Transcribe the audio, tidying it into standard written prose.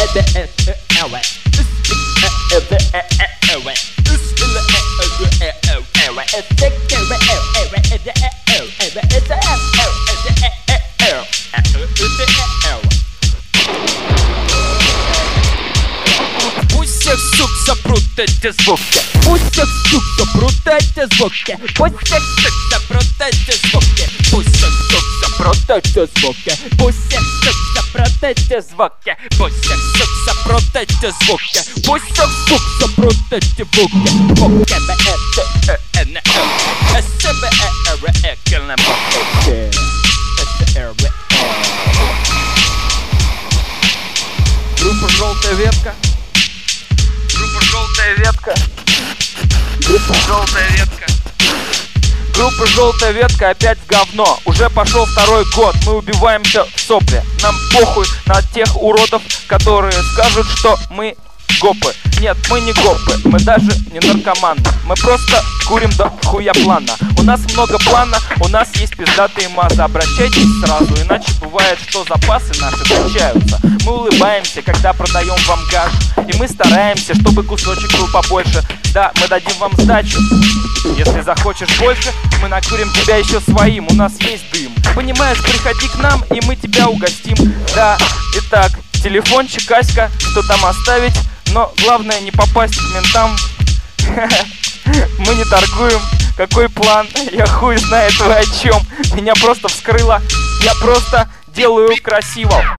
Пусть всех сук запрут эти звуки, пусть всех сук запрут эти звуки, пусть всех сук запрут эти звуки, пусть всех сук запрут эти звуки, пусть всех сук запрут эти звуки, пусть всех сук запрут эти звуки, пусть всех сук запрут эти звуки. Звуки группа «Желтая ветка». Группа «Желтая ветка». Группа «Желтая ветка». Группа «Желтая ветка» опять в говно. Уже пошел второй год, мы убиваемся в сопли. Нам похуй на тех уродов, которые скажут, что мы гопы. Нет, мы не гопы, мы даже не наркоманы. Мы просто курим до хуя плана. У нас много плана, у нас есть пиздатые мазы. Обращайтесь сразу, иначе бывает, что запасы наши кончаются. Мы улыбаемся, когда продаем вам гаш, и мы стараемся, чтобы кусочек был побольше. Да, мы дадим вам сдачу. Если захочешь больше, мы накурим тебя еще своим. У нас есть дым. Понимаешь, приходи к нам, и мы тебя угостим. Да, итак, телефончик, Аська, что там оставить? Но главное не попасть к ментам. Мы не торгуем. Какой план? Я хуй знает вы о чем. Меня просто вскрыло. Я просто делаю красиво.